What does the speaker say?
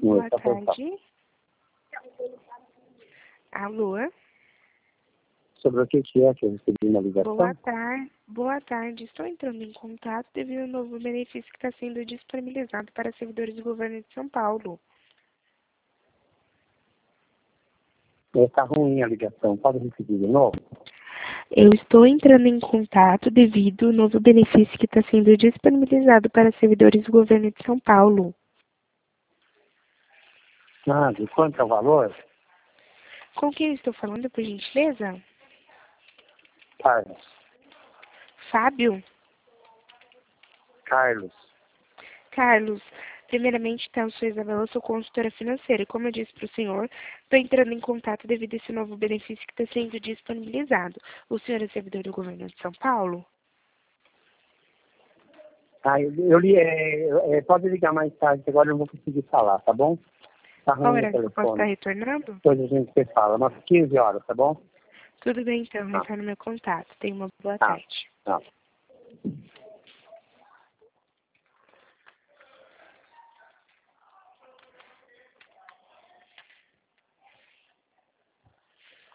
Boa tarde. Alô? Sobre o que é que eu recebi uma ligação? Boa tarde. Estou entrando em contato devido ao novo benefício que está sendo disponibilizado para servidores do governo de São Paulo. Está ruim a ligação. Pode repetir de novo? Eu estou entrando em contato devido ao novo benefício que está sendo disponibilizado para servidores do governo de São Paulo. Ah, de quanto é o valor? Com quem eu estou falando, por gentileza? Carlos. Fábio? Carlos. Carlos, primeiramente, então, sou Isabela, sou consultora financeira. E como eu disse para o senhor, estou entrando em contato devido a esse novo benefício que está sendo disponibilizado. O senhor é servidor do governo de São Paulo? Ah, pode ligar mais tarde, que agora eu não vou conseguir falar, tá bom? Tá Qual ruim o hora que eu posso estar telefone. retornando? Depois a gente se fala, umas 15 horas, tá bom? Tudo bem, então, retorno meu contato. Tenha uma boa Tá, tarde. tá.